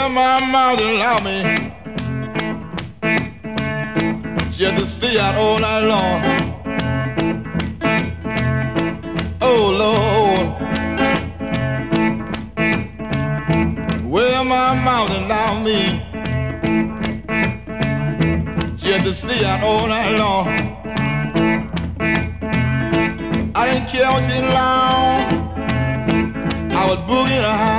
my mother allowed me just to stay out all night long. Oh Lord, well my mouth allowed me just to stay out all night long. I didn't care what you long, I was boogieing a